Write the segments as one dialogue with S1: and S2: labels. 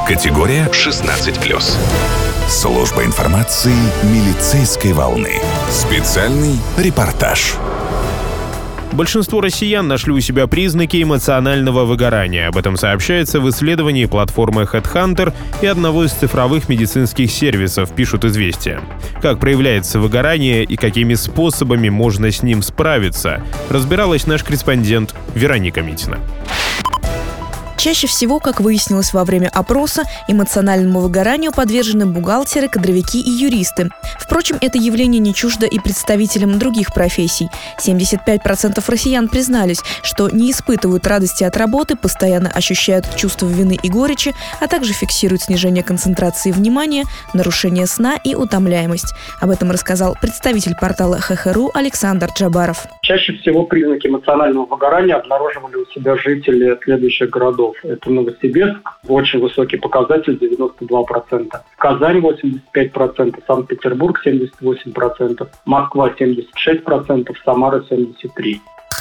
S1: Категория 16+. Служба информации «Милицейской волны». Специальный репортаж.
S2: Большинство россиян нашли у себя признаки эмоционального выгорания. Об этом сообщается в исследовании платформы HeadHunter и одного из цифровых медицинских сервисов, пишут «Известия». Как проявляется выгорание и какими способами можно с ним справиться, разбиралась наш корреспондент Вероника Митина.
S3: Чаще всего, как выяснилось во время опроса, эмоциональному выгоранию подвержены бухгалтеры, кадровики и юристы. Впрочем, это явление не чуждо и представителям других профессий. 75% россиян признались, что не испытывают радости от работы, постоянно ощущают чувство вины и горечи, а также фиксируют снижение концентрации внимания, нарушение сна и утомляемость. Об этом рассказал представитель портала ХХРУ Александр Джабаров.
S4: Чаще всего признаки эмоционального выгорания обнаруживали у себя жители следующих городов. Это Новосибирск, очень высокий показатель, 92%. Казань 85%, Санкт-Петербург 78%, Москва 76%, Самара 73%.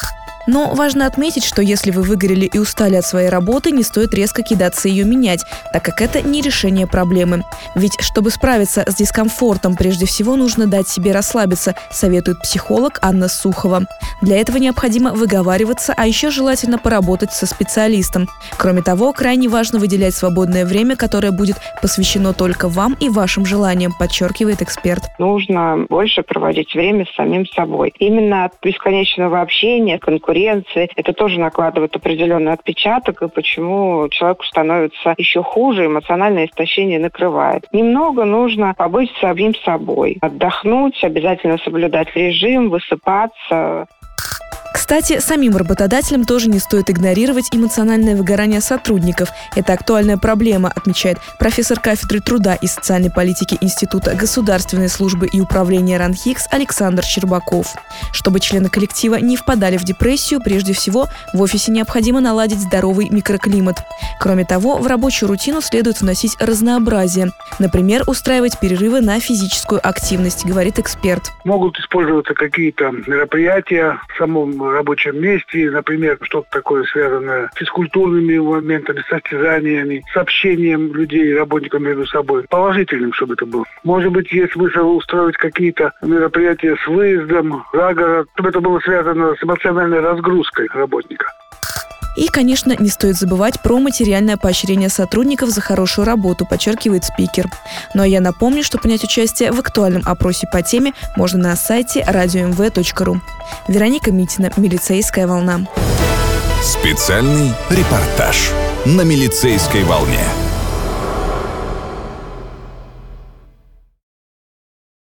S3: Но важно отметить, что если вы выгорели и устали от своей работы, не стоит резко кидаться ее менять, так как это не решение проблемы. Ведь чтобы справиться с дискомфортом, прежде всего нужно дать себе расслабиться, советует психолог Анна Сухова. Для этого необходимо выговариваться, а еще желательно поработать со специалистом. Кроме того, крайне важно выделять свободное время, которое будет посвящено только вам и вашим желаниям, подчеркивает эксперт.
S5: Нужно больше проводить время с самим собой. Именно от бесконечного общения, конкуренции, это тоже накладывает определенный отпечаток, и почему человеку становится еще хуже, эмоциональное истощение накрывает. Немного нужно побыть с самим собой, отдохнуть, обязательно соблюдать режим, высыпаться.
S3: Кстати, самим работодателям тоже не стоит игнорировать эмоциональное выгорание сотрудников. Это актуальная проблема, отмечает профессор кафедры труда и социальной политики Института государственной службы и управления РАНХИКС Александр Щербаков. Чтобы члены коллектива не впадали в депрессию, прежде всего в офисе необходимо наладить здоровый микроклимат. Кроме того, в рабочую рутину следует вносить разнообразие. Например, устраивать перерывы на физическую активность, говорит эксперт.
S6: Могут использоваться какие-то мероприятия в самом рабочем месте, например, что-то такое связанное с физкультурными моментами, состязаниями, с общением людей, работников между собой. Положительным, чтобы это было. Может быть, есть смысл устроить какие-то мероприятия с выездом за город, чтобы это было связано с эмоциональной разгрузкой работника.
S3: И, конечно, не стоит забывать про материальное поощрение сотрудников за хорошую работу, подчеркивает спикер. Ну а я напомню, что принять участие в актуальном опросе по теме можно на сайте radio.mv.ru. Вероника Митина, «Милицейская волна».
S1: Специальный репортаж на «Милицейской волне».